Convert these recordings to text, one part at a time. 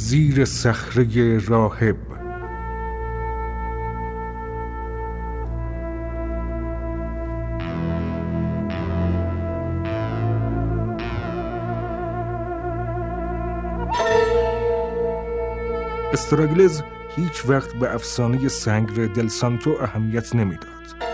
زیر صخره راهب. استراگلز هیچ وقت به افسانه سنگر دل سانتو اهمیت نمیداد.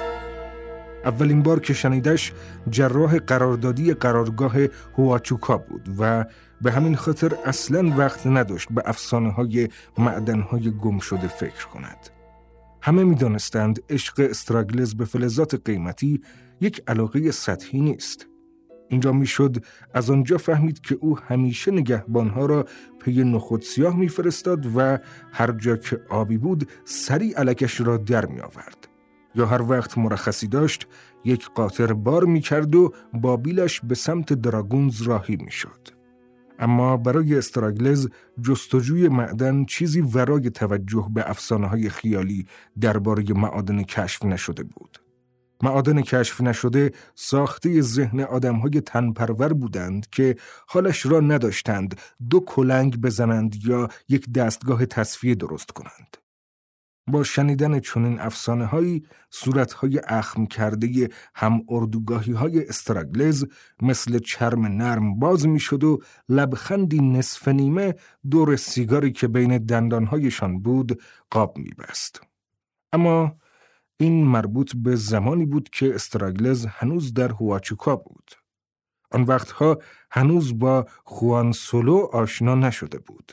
اولین بار که شنیدش جراح قراردادی قرارگاه هواچوکا بود و به همین خاطر اصلاً وقت نداشت به افسانه‌های معدن‌های گم شده فکر کند. همه می‌دانستند عشق استراگلز به فلزات قیمتی یک علاقه سطحی نیست. اینجا میشد از آنجا فهمید که او همیشه نگهبانها را پی نخود سیاه میفرستاد و هر جا که آبی بود سریع الکش را در می آورد. یا هر وقت مرخصی داشت یک قاطر بار می کرد و با بیلش به سمت دراگونز راهی می شد. اما برای استراگلز جستجوی معدن چیزی ورای توجه به افسانه‌های خیالی درباره معادن کشف نشده بود. معادن کشف نشده ساخته ذهن آدم‌های تنپرور بودند که حالش را نداشتند دو کلنگ بزنند یا یک دستگاه تصفیه درست کنند. با شنیدن چنین افسانه‌هایی صورت‌های اخم کرده هم اردوگاهی‌های استراگلز مثل چرم نرم باز می‌شد و لبخندی نصف نیمه دور سیگاری که بین دندان‌هایشان بود قاب می‌بست. اما این مربوط به زمانی بود که استراگلز هنوز در هواچوکا بود. آن وقتها هنوز با خوان سولو آشنا نشده بود.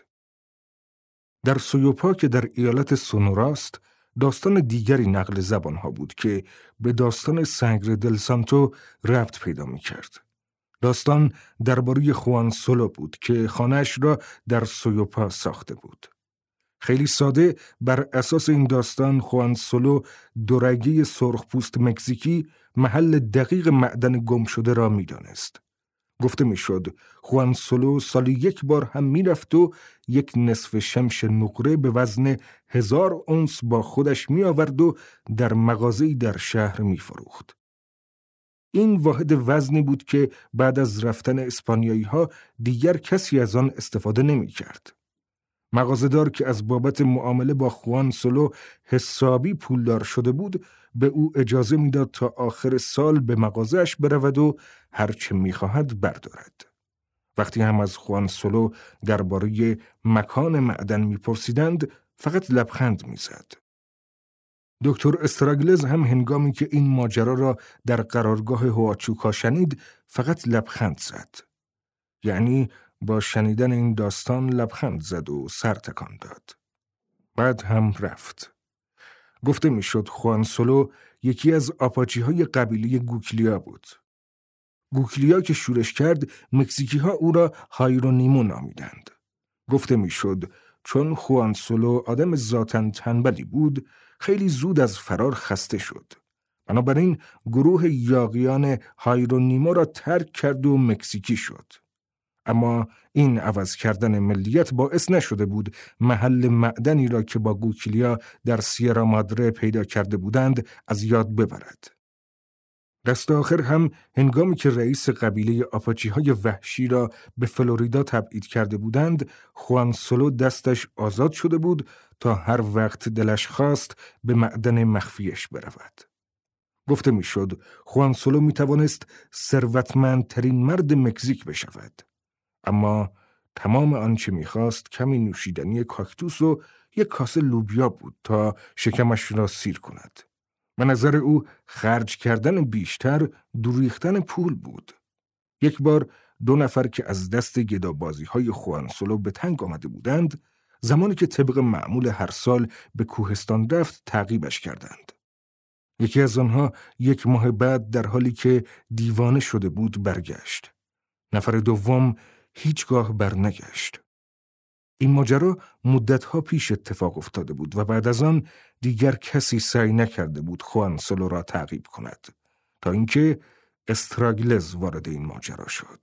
در سویوپا که در ایالت سونوراست، داستان دیگری نقل زبانها بود که به داستان سنگر دل سانتو ربط پیدا می کرد. داستان درباره خوان سولو بود که خانه‌اش را در سویوپا ساخته بود. خیلی ساده بر اساس این داستان خوان سولو دورگه سرخپوست مکزیکی محل دقیق معدن گم شده را می دانست. گفته می شد خوان سولو سالی یک بار هم می رفت و یک نصف شمش نقره به وزن 1000 اونس با خودش می آورد و در مغازه‌ای در شهر می فروخت. این واحد وزنی بود که بعد از رفتن اسپانیایی ها دیگر کسی از آن استفاده نمی کرد. مغازه‌دار که از بابت معامله با خوان سولو حسابی پولدار شده بود به او اجازه میداد تا آخر سال به مغازه‌اش برود و هر چه می‌خواهد بردارد. وقتی هم از خوان سولو درباره مکان معدن می‌پرسیدند فقط لبخند می‌زد. دکتر استراگلز هم هنگامی که این ماجرا را در قرارگاه هواچوکا شنید فقط لبخند زد. یعنی با شنیدن این داستان لبخند زد و سر تکان داد. بعد هم رفت. گفته میشد خوان سولو یکی از آپاچی‌های قبیله گوکلیا بود. گوکلیا که شورش کرد مکزیکی‌ها او را هایرونیمو نامیدند. گفته میشد چون خوان سولو آدم ذاتاً تنبلی بود خیلی زود از فرار خسته شد. بنابراین گروه یاغیان هایرونیمو را ترک کرد و مکزیکی شد. اما این عوض کردن ملیت باعث نشده بود محل معدنی را که با گوکلیا در سیرا مادره پیدا کرده بودند از یاد ببرد. دست آخر هم هنگامی که رئیس قبیله آپاچی‌های وحشی را به فلوریدا تبعید کرده بودند، خوان سولو دستش آزاد شده بود تا هر وقت دلش خواست به معدن مخفیش برود. گفته میشد خوان سولو می توانست ثروتمندترین مرد مکزیک بشود. اما تمام آنچه می‌خواست کمی نوشیدنی کاکتوس و یک کاسه لوبیا بود تا شکمش را سیر کند. به نظر او خرج کردن بیشتر دوریختن پول بود. یک بار 2 نفر که از دست گدابازی‌های خوان سولو به تنگ آمده بودند، زمانی که طبق معمول هر سال به کوهستان رفت تعقیبش کردند. یکی از آنها 1 ماه بعد در حالی که دیوانه شده بود برگشت. نفر دوم هیچگاه برنگشت. این ماجرا مدتها پیش اتفاق افتاده بود و بعد از آن دیگر کسی سعی نکرده بود خوان سولو را تعقیب کند تا اینکه استراگلز وارد این ماجرا شد.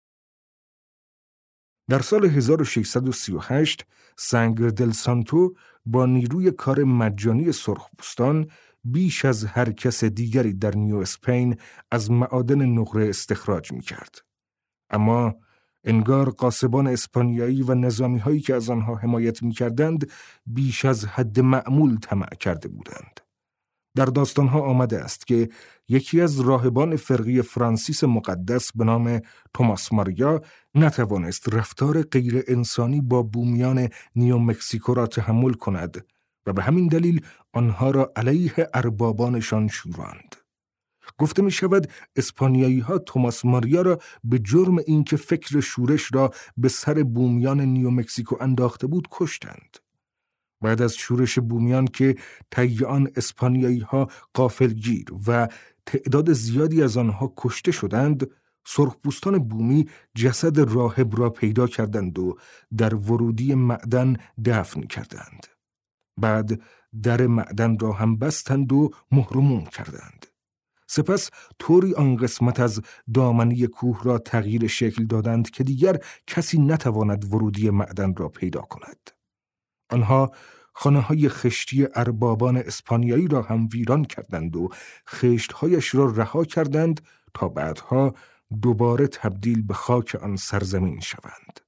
در سال 1638 سنگر دل سانتو با نیروی کار مجانی سرخپوستان بیش از هر کس دیگری در نیو اسپین از معادن نقره استخراج می‌کرد. اما انگار قاصبان اسپانیایی و نظامی هایی که از آنها حمایت می کردند بیش از حد معمول طمع کرده بودند. در داستانها آمده است که یکی از راهبان فرقه فرانسیس مقدس به نام توماس ماریا نتوانست رفتار غیر انسانی با بومیان نیومکسیکو را تحمل کند و به همین دلیل آنها را علیه اربابانشان شوراند. گفته می شود اسپانیایی ها توماس ماریا را به جرم اینکه فکر شورش را به سر بومیان نیومکسیکو انداخته بود کشتند. بعد از شورش بومیان که طی آن اسپانیایی ها غافلگیر و تعداد زیادی از آنها کشته شدند، سرخپوستان بومی جسد راهب را پیدا کردند و در ورودی معدن دفن کردند. بعد در معدن را هم بستند و مهرموم کردند. سپس طوری آن قسمت از دامنه کوه را تغییر شکل دادند که دیگر کسی نتواند ورودی معدن را پیدا کند. آنها خانه‌های خشتی اربابان اسپانیایی را هم ویران کردند و خشت‌هایش را رها کردند تا بعدها دوباره تبدیل به خاک آن سرزمین شوند.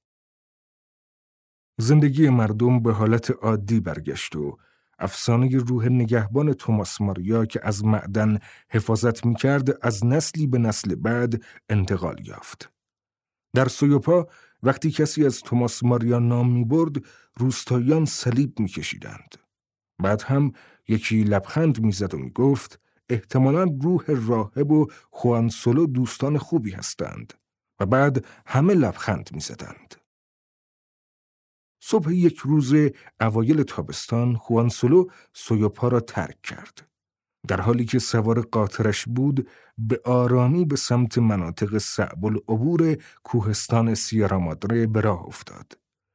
زندگی مردم به حالت عادی برگشت و افسانه روح نگهبان توماس ماریا که از معدن حفاظت می‌کرد از نسلی به نسل بعد انتقال یافت. در سویوپا وقتی کسی از توماس ماریا نام می‌برد، روستاییان صلیب می‌کشیدند. بعد هم یکی لبخند می‌زد و می‌گفت احتمالاً روح راهب و خوان سولو دوستان خوبی هستند و بعد همه لبخند می‌زدند. صبح یک روز اوایل تابستان خوان سولو سویوپا را ترک کرد. در حالی که سوار قاطرش بود، به آرامی به سمت مناطق صعب العبور کوهستان سیرا مادره به راه افتاد.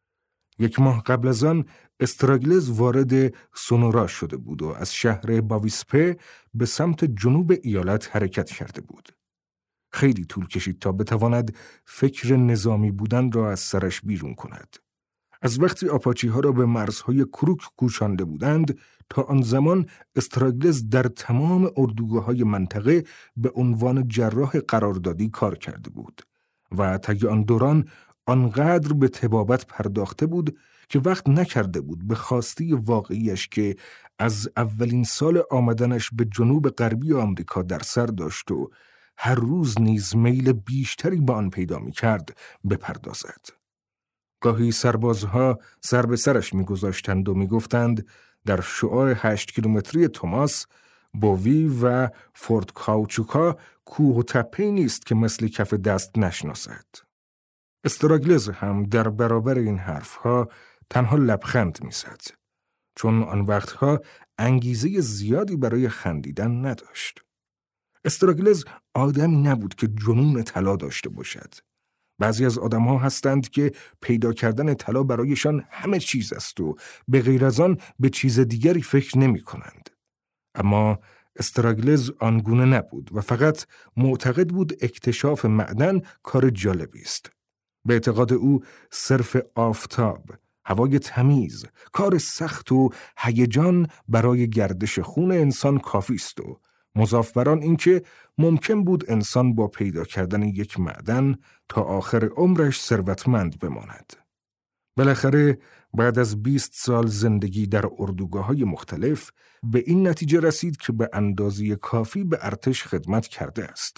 1 ماه قبل از آن استراگلز وارد سونورا شده بود و از شهر باویسپه به سمت جنوب ایالت حرکت کرده بود. خیلی طول کشید تا بتواند فکر نظامی بودن را از سرش بیرون کند. از وقتی آپاچی ها را به مرزهای کروک کوچانده بودند تا آن زمان استراگلز در تمام اردوگاه‌های منطقه به عنوان جراح قراردادی کار کرده بود و طی آن دوران آنقدر به طبابت پرداخته بود که وقت نکرده بود به خواسته واقعیش که از اولین سال آمدنش به جنوب غربی آمریکا در سر داشت و هر روز نیز میل بیشتری به آن پیدا می‌کرد بپردازد. گاهی سربازها سر به سرش می‌گذاشتند و می‌گفتند در شعاع 8 کیلومتری توماس، بووی و فورت کاوچوکا کوه و تپه‌ای نیست که مثل کف دست نشناسد. استراگلز هم در برابر این حرفها تنها لبخند می‌زد، چون آن وقتها انگیزه زیادی برای خندیدن نداشت. استراگلز آدمی نبود که جنون طلا داشته باشد. بعضی از آدم‌ها هستند که پیدا کردن طلا برایشان همه چیز است و به غیر از آن به چیز دیگری فکر نمی‌کنند. اما استراگلز آنگونه نبود و فقط معتقد بود اکتشاف معدن کار جالبی است. به اعتقاد او صرف آفتاب، هوای تمیز، کار سخت و هیجان برای گردش خون انسان کافی است و مضاف بر آن اینکه ممکن بود انسان با پیدا کردن یک معدن تا آخر عمرش ثروتمند بماند. بالاخره بعد از 20 سال زندگی در اردوگاه‌های مختلف به این نتیجه رسید که به اندازه کافی به ارتش خدمت کرده است.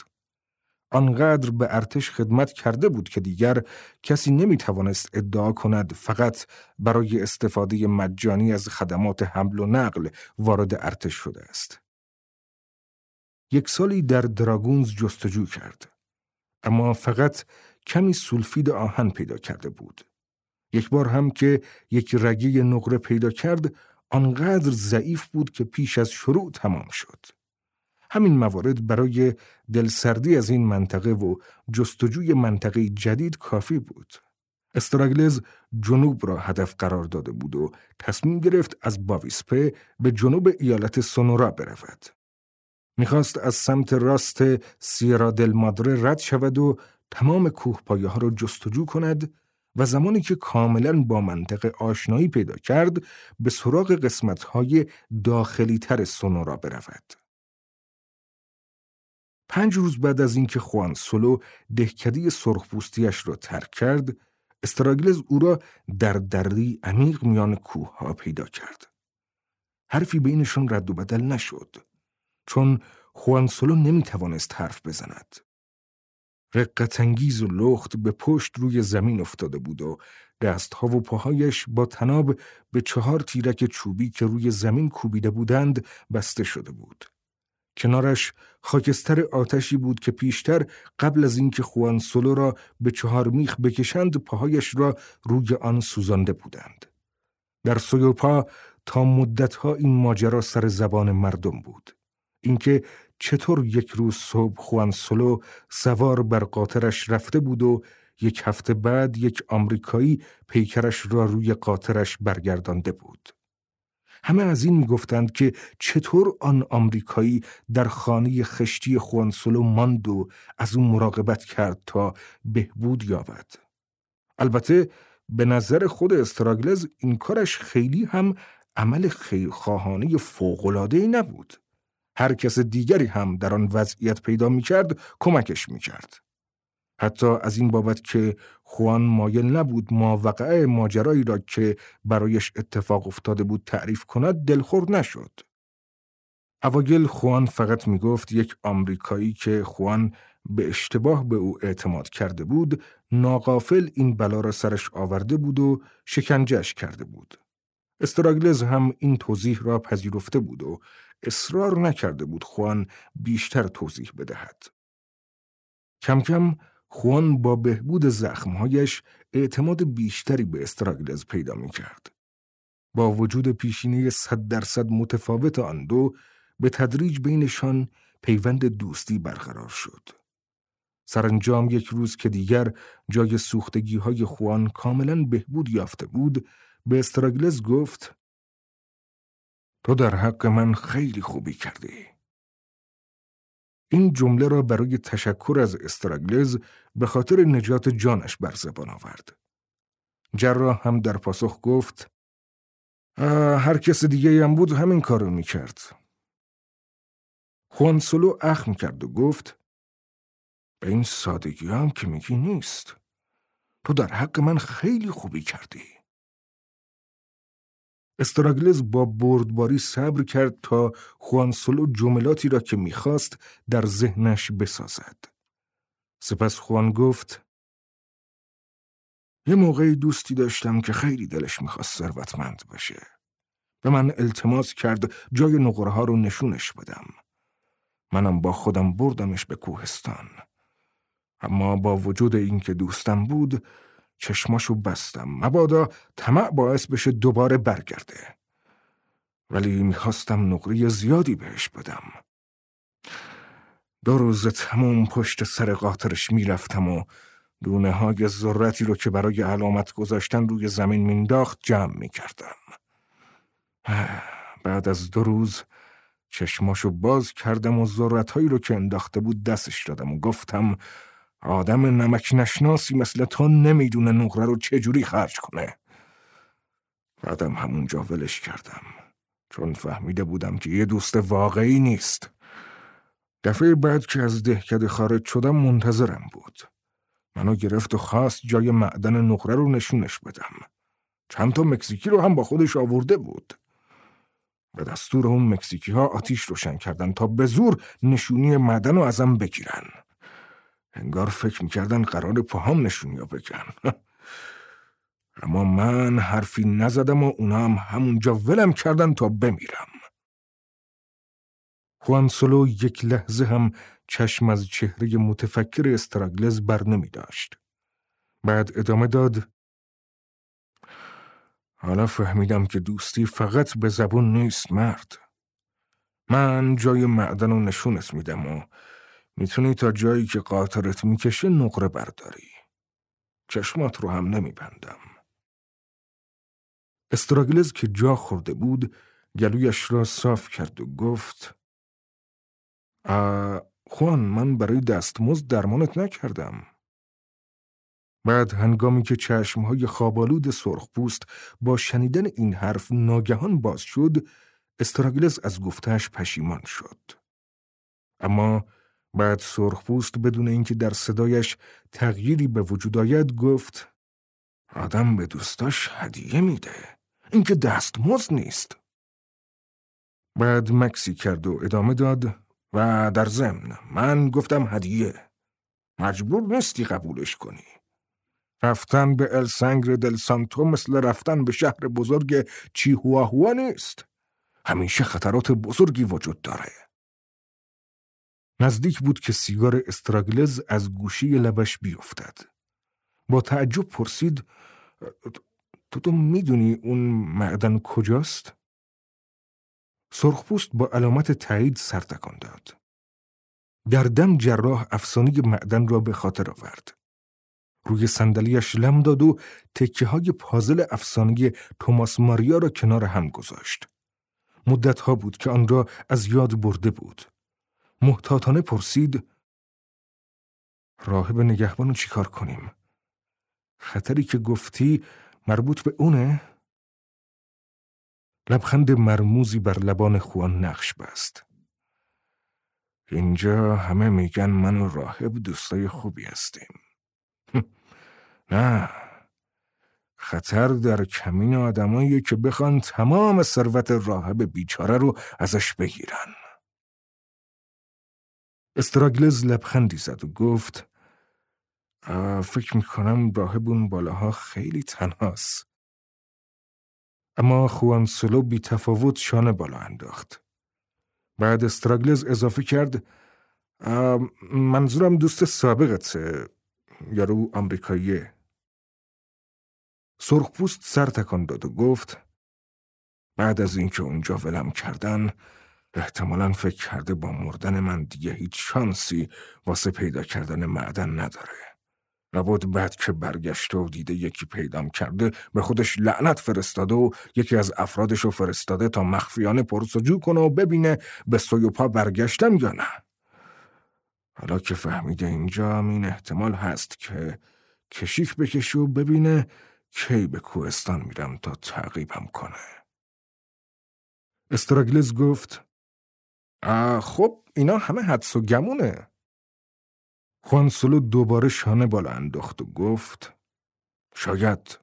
آنقدر به ارتش خدمت کرده بود که دیگر کسی نمیتوانست ادعا کند فقط برای استفاده مجانی از خدمات حمل و نقل وارد ارتش شده است. 1 سالی در دراگونز جستجو کرد، اما فقط کمی سولفید آهن پیدا کرده بود. 1 بار هم که یک رگه نقره پیدا کرد، آنقدر ضعیف بود که پیش از شروع تمام شد. همین موارد برای دلسردی از این منطقه و جستجوی منطقه جدید کافی بود. استراگلز جنوب را هدف قرار داده بود و تصمیم گرفت از باویسپه به جنوب ایالت سونورا برود. میخواست از سمت راست سیرا دل مادره رد شود و تمام کوهپایه ها را جستجو کند و زمانی که کاملاً با منطقه آشنایی پیدا کرد به سراغ قسمت‌های داخلی تر سونورا برود. 5 روز بعد از اینکه خوان سولو دهکده سرخپوستیش را ترک کرد، استراگلز او را در دری عمیق میان کوه‌ها پیدا کرد. حرفی بینشان رد و بدل نشد، چون خوان سولو نمیتوانست حرف بزند. رقت‌انگیز و لخت به پشت روی زمین افتاده بود و دستها و پاهایش با طناب به 4 تیرک چوبی که روی زمین کوبیده بودند بسته شده بود. کنارش خاکستر آتشی بود که پیشتر قبل از اینکه خوان سولو را به 4 میخ بکشند پاهایش را روی آن سوزانده بودند. در سویوپا تا مدتها این ماجرا سر زبان مردم بود. اینکه چطور یک روز صبح خوان سولو سوار بر قاطرش رفته بود و 1 هفته بعد یک آمریکایی پیکرش را روی قاطرش برگردانده بود. همه از این میگفتند که چطور آن آمریکایی در خانه خشتی خوان سولو ماند و از اون مراقبت کرد تا بهبود یابد. البته به نظر خود استراگلز این کارش خیلی هم عمل خیرخواهانه فوق‌العاده‌ای نبود. هر کس دیگری هم در آن وضعیت پیدا می‌کرد کمکش می‌کرد. حتی از این بابت که خوان مایل نبود ماوقع ماجرایی را که برایش اتفاق افتاده بود تعریف کند دلخور نشد. اوایل خوان فقط میگفت یک آمریکایی که خوان به اشتباه به او اعتماد کرده بود ناغافل این بلا را سرش آورده بود و شکنجهش کرده بود. استراگلز هم این توضیح را پذیرفته بود و اصرار نکرده بود خوان بیشتر توضیح بدهد. کم کم خوان با بهبود زخمهایش اعتماد بیشتری به استراگلز پیدا می کرد. با وجود پیشینه 100% متفاوت آن دو، به تدریج بینشان پیوند دوستی برقرار شد. سرانجام یک روز که دیگر جای سوختگی‌های خوان کاملاً بهبود یافته بود، به استراگلز گفت: تو در حق من خیلی خوبی کردی. این جمله را برای تشکر از استراگلز به خاطر نجات جانش بر زبان آورد. جراح هم در پاسخ گفت: هر کس دیگه هم بود همین کارو میکرد. خوان سولو اخم کرد و گفت: به این سادگی هم که میگی نیست. تو در حق من خیلی خوبی کردی. استراگلز با بردباری صبر کرد تا خوان سولو جملاتی را که میخواست در ذهنش بسازد. سپس خوان گفت: یه موقعی دوستی داشتم که خیلی دلش میخواست ثروتمند باشه. به من التماس کرد جای نقره‌ها رو نشونش بدم. منم با خودم بردمش به کوهستان. اما با وجود این که دوستم بود، چشماشو بستم. مبادا طمع باعث بشه دوباره برگرده. ولی میخواستم نقره زیادی بهش بدم. 2 روز تموم پشت سر قاطرش میرفتم و دونه های ذرتی رو که برای علامت گذاشتن روی زمین مینداخت جمع میکردم. بعد از 2 روز چشماشو باز کردم و ذرت‌هایی رو که انداخته بود دستش دادم و گفتم: آدم نمک نشناسی مثل تو نمیدونه نقره رو چجوری خرج کنه. بعدم همونجا ولش کردم، چون فهمیده بودم که یه دوست واقعی نیست. دفعه بعد که از دهکده خارج شدم منتظرم بود. منو گرفت و خواست جای معدن نقره رو نشونش بدم. چند تا مکزیکی رو هم با خودش آورده بود. به دستور اون مکزیکی ها آتیش روشن کردن تا به زور نشونی معدن رو ازم بگیرن. انگار فکر میکردن قرار پاهام نشونی ها بگن. اما من حرفی نزدم و اونا هم همونجا ولم کردن تا بمیرم. خوان سولو یک لحظه هم چشم از چهره متفکر استراگلز بر نمی داشت. بعد ادامه داد: حالا فهمیدم که دوستی فقط به زبون نیست مرد. من جای معدن رو نشونت میدم و میتونی تا جایی که قاطرت میکشه نقره برداری. چشمات رو هم نمیبندم. استراگلز که جا خورده بود گلویش را صاف کرد و گفت: خوان، من برای دستمزد درمانت نکردم. بعد هنگامی که چشمهای خوابالود سرخپوست با شنیدن این حرف ناگهان باز شد، استراگلز از گفتهش پشیمان شد. اما بعد سرخپوست بدون اینکه در صدایش تغییری به وجود آید گفت: آدم به دوستاش هدیه میده. این که دستمزد نیست. بعد مکسی کرد و ادامه داد: و در ضمن من گفتم هدیه. مجبور نیستی قبولش کنی. رفتن به ال سانگره دل سانتو مثل رفتن به شهر بزرگ چیهواهوا نیست. همیشه خطرات بزرگی وجود داره. نزدیک بود که سیگار استراگلز از گوشه لبش بیفتد. با تعجب پرسید: تو میدونی اون معدن کجاست؟ سرخپوست با علامت تایید سر تکان داد. در دم جراح افسانه معدن را به خاطر آورد. روی صندلیاش لم داد و تکه‌های پازل افسانه توماس ماریا را کنار هم گذاشت. مدت‌ها بود که آن را از یاد برده بود. محتاطانه پرسید: راهب نگهبانو چیکار کنیم؟ خطری که گفتی مربوط به اونه؟ لبخند مرموزی بر لبان خوان نقش بست. اینجا همه میگن من و راهب دوستای خوبی هستیم. نه، خطر در کمین آدمایی که بخوان تمام ثروت راهب بیچاره رو ازش بگیرن. استراگلز لبخندی زد و گفت: فکر میکنم راهب اون بالاها خیلی تنهاست. اما خوان سولو بی تفاوت شانه بالا انداخت. بعد استراگلز اضافه کرد: منظورم دوست سابقته، یارو آمریکاییه. سرخپوست سر تکان داد و گفت: بعد از اینکه اونجا ولم کردن احتمالاً فکر کرده با مردن من دیگه هیچ شانسی واسه پیدا کردن معدن نداره. لابد بعد که برگشته و دیده یکی پیدام کرده به خودش لعنت فرستاده و یکی از افرادشو فرستاده تا مخفیانه پرسجو کنه و ببینه به سوی و پا برگشتم یا نه. حالا که فهمیده اینجا این احتمال هست که کشیک بکشه و ببینه کی به کوهستان میرم تا تعقیبم کنه. استراگلز گفت: خب اینا همه حدس و گمونه. خوان سولو دوباره شانه بالا انداخت و گفت: شاید.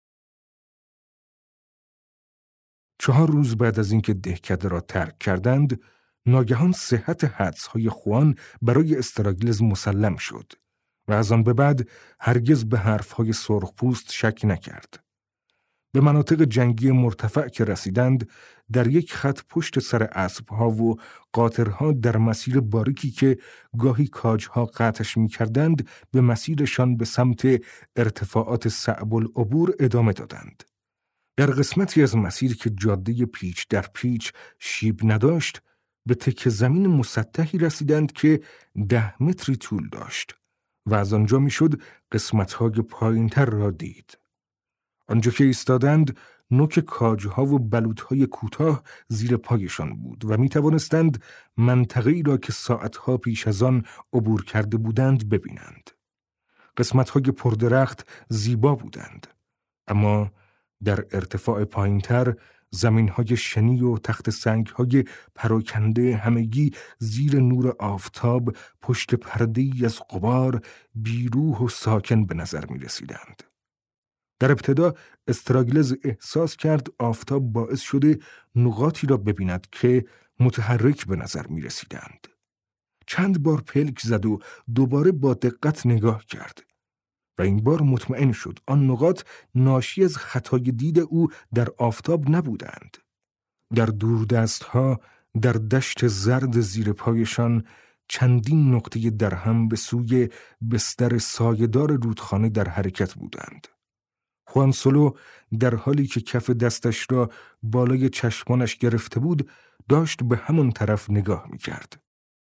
4 روز بعد از اینکه دهکده را ترک کردند، ناگهان صحت حدس‌های خوان برای استراگلز مسلم شد و از آن به بعد هرگز به حرف‌های سرخپوست شک نکرد. به مناطق جنگی مرتفع که رسیدند، در یک خط پشت سر اسب‌ها و قاطرها در مسیر باریکی که گاهی کاج‌ها قطعش می‌کردند، به مسیرشان به سمت ارتفاعات صعب العبور ادامه دادند. در قسمتی از مسیر که جاده پیچ در پیچ شیب نداشت، به تکه زمین مسطحی رسیدند که 10 متری طول داشت و از آنجا میشد قسمت‌های پایین‌تر را دید. آنجا که ایستادند، نوک کاج‌ها و بلوط‌های کوتاه زیر پایشان بود و می‌توانستند منطقه‌ای را که ساعت‌ها پیش از آن عبور کرده بودند ببینند. قسمت‌های پردرخت زیبا بودند، اما در ارتفاع پایین‌تر زمین‌های شنی و تخت سنگ‌های پراکنده همگی زیر نور آفتاب پشت پرده‌ای از غبار بیروح و ساکن به نظر می‌رسیدند. در ابتدا استراگلز احساس کرد آفتاب باعث شده نقاطی را ببیند که متحرک به نظر می‌رسیدند. چند بار پلک زد و دوباره با دقت نگاه کرد و این بار مطمئن شد آن نقاط ناشی از خطای دید او در آفتاب نبودند. در دوردستها در دشت زرد زیر پایشان چندین نقطه درهم به سوی بستر سایه‌دار رودخانه در حرکت بودند. خوان سولو در حالی که کف دستش را بالای چشمانش گرفته بود داشت به همون طرف نگاه می‌کرد.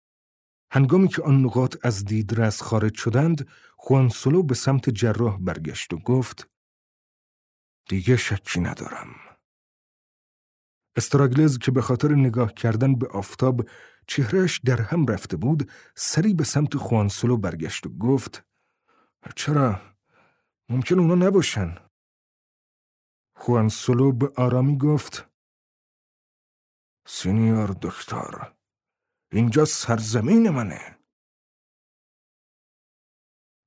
هنگامی که آن نقاط از دیدرس خارج شدند، خوان سولو به سمت جراح برگشت و گفت: دیگه شکی ندارم. استراگلز که به خاطر نگاه کردن به آفتاب چهرهش در هم رفته بود، سری به سمت خوان سولو برگشت و گفت: چرا؟ ممکن اونا نباشن. خوان سولو به آرامی گفت: سینیور دکتر، اینجا سرزمین منه.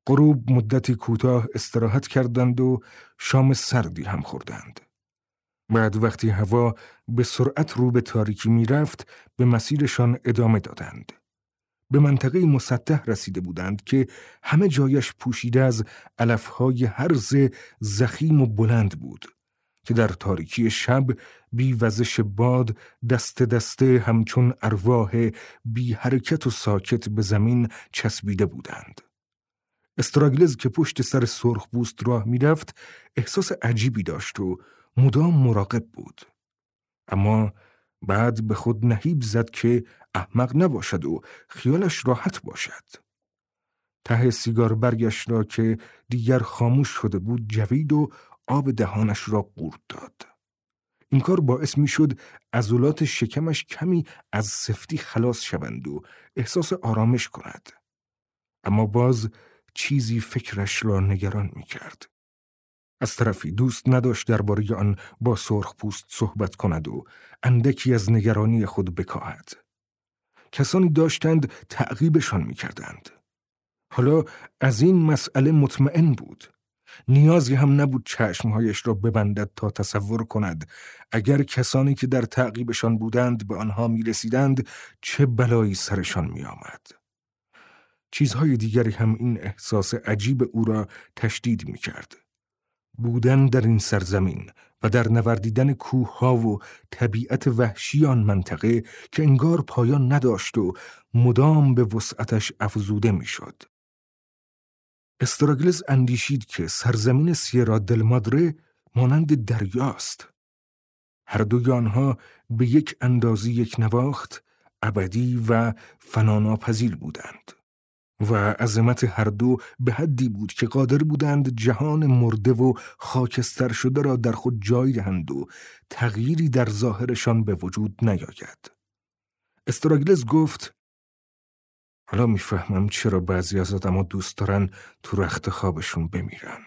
غروب مدتی کوتاه استراحت کردند و شام سردی هم خوردند. بعد وقتی هوا به سرعت رو به تاریکی می رفت به مسیرشان ادامه دادند. به منطقه مسطح رسیده بودند که همه جایش پوشیده از علفهای هرز ضخیم و بلند بود که در تاریکی شب بی وزش باد دست دسته همچون ارواح بی حرکت و ساکت به زمین چسبیده بودند. استراگلز که پشت سر سرخپوست راه می رفت احساس عجیبی داشت و مدام مراقب بود. اما بعد به خود نهیب زد که احمق نباشد و خیالش راحت باشد. ته سیگار برگش را که دیگر خاموش شده بود جوید و آب دهانش را قورت داد. این کار باعث می شد عضلات شکمش کمی از سفتی خلاص شوند و احساس آرامش کند. اما باز چیزی فکرش را نگران می کرد. از طرفی دوست نداشت درباره آن با سرخپوست صحبت کند و اندکی از نگرانی خود بکاهد. کسانی داشتند تعقیبشان می کردند. حالا از این مسئله مطمئن بود. نیازی هم نبود چشمهایش را ببندد تا تصور کند اگر کسانی که در تعقیبشان بودند به آنها می رسیدند چه بلایی سرشان می آمد. چیزهای دیگری هم این احساس عجیب او را تشدید می کرد. بودن در این سرزمین و در نوردیدن کوه‌ها و طبیعت وحشی آن منطقه که انگار پایان نداشت و مدام به وسعتش افزوده میشد. استراگلز اندیشید که سرزمین سیرا دل مادره مانند دریاست. هر دوی آنها به یک اندازه یک نواخت، ابدی و فناناپذیر بودند. و عظمت هر دو به حدی بود که قادر بودند جهان مرده و خاکستر شده را در خود جای دهند و تغییری در ظاهرشان به وجود نیاید. استراگلز گفت: حالا میفهمم چرا بعضی از آدم‌ها دوست دارن تو رخت خوابشون بمیرن.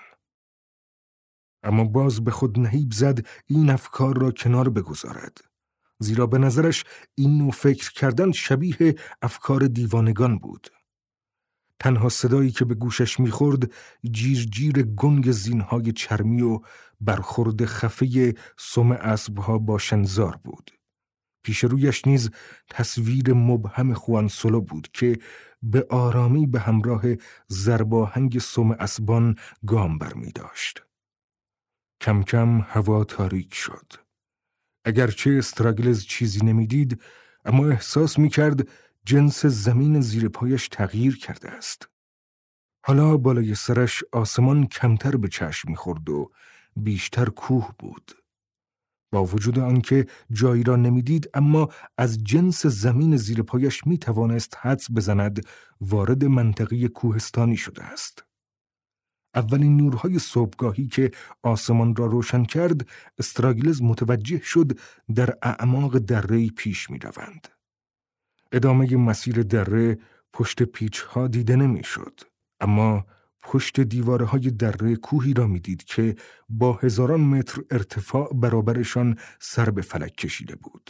اما باز به خود نهیب زد این افکار را کنار بگذارد. زیرا به نظرش این نوع فکر کردن شبیه افکار دیوانگان بود. تنها صدایی که به گوشش میخورد جیر گنگ زینهای چرمی و برخورد خفه سم اسبها با شنزار بود. پیش رویش نیز تصویر مبهم خوان سولو بود که به آرامی به همراه ضرباهنگ سم اسبان گام برمی داشت. کم کم هوا تاریک شد. اگرچه استراگلز چیزی نمیدید، اما احساس میکرد جنس زمین زیر پایش تغییر کرده است. حالا بالای سرش آسمان کمتر به چشم می‌خورد و بیشتر کوه بود. با وجود آنکه جایی را نمیدید، اما از جنس زمین زیر پایش میتوانست حدس بزند وارد منطقه کوهستانی شده است. اولین نورهای صبحگاهی که آسمان را روشن کرد، استراگلز متوجه شد در اعماق دره پیش می‌روند. ادامه مسیر دره پشت پیچ‌ها دیده نمی‌شد، اما پشت دیوارهای دره کوهی را می‌دید که با هزاران متر ارتفاع برابرشان سر به فلک کشیده بود.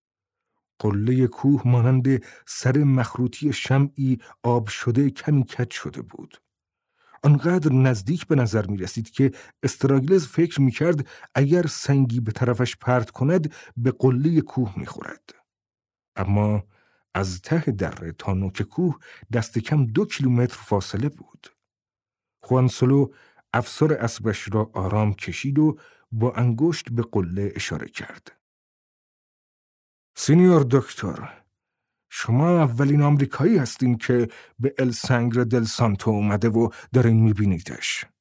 قله کوه مانند سر مخروطی شمعی آب شده کمی کج شده بود. آنقدر نزدیک به نظر می رسید که استراگلز فکر می کرد اگر سنگی به طرفش پرت کند به قله کوه می خورد. اما از ته دره تا نوک کوه دست کم 2 کیلومتر فاصله بود. خوان سولو افسار اسبش را آرام کشید و با انگشت به قله اشاره کرد. سینیور دکتر، شما اولین آمریکایی هستین که به ال سانگره دل سانتو اومده و دارین میبینیدش.